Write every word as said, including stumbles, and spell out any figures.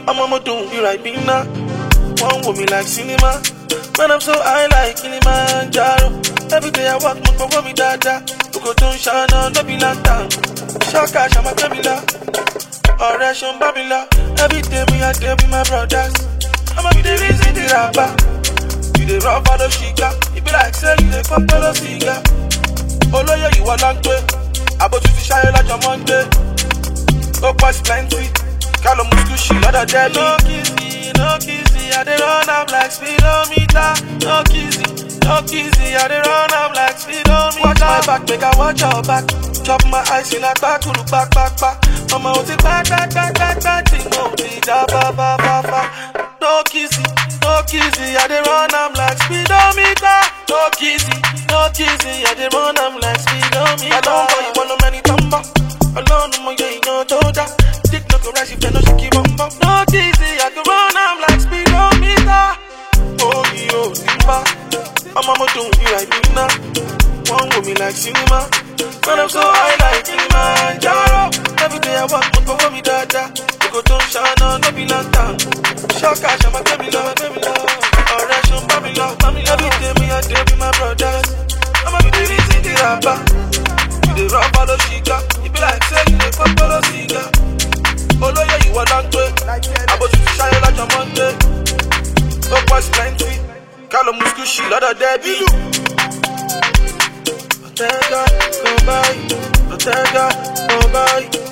I'm on my doom, you right being now. One with me like cinema. Man, I'm so high like Kilimanjaro. Every day I walk, my for me dada. You go to shine on, no be lantern. Shaka, shama, babila. Oration, babila. Every day me, I day with my brothers. I'ma be the reason the rapper. You the rough for the shika. You be like, say, you the fuck for the cigar. Oh, yeah, you are long way. I bought you to shine like a Monday. Go past plenty. Call them muscushi, not a dead. No kissy, no kissy. I dey run up like speedometer. No kissy, no kissy. I dey run up like speedometer. Watch my back, make I watch your back. Chop my eyes in a back, look back, back, back. Mama, what's it back, back, back, back, back? Ting, no, da, ba, ba, ba, ba. No kissy, no kissy. I dey run up like speedometer. No kissy, no kissy. I dey run up like speedometer. I don't want you want no many number. Alone, no more, you ain't no toda. Dick no go rise if you no shake bum bum. No easy, I can run, I'm like speedometer. Oh, yo, Simba. I'm on my doom, you like me now. One with me like cinema. Man, I'm so high like Kilimanjaro. Every day I walk, my for me dada. You go to shine on, no be lantern. Shaka, shama, babila, babila. Oration, babila, babila. Every day me, I day with my brothers. I'ma be the reason the rapper. You the rough for the shika. You be like, say, you the fuck for the cigar. Oh, yeah, you are done to it. I bought you to shine like a Monday. No past plenty. Call them muscushi, lot of deadly. Otega, go by. Otega, go by.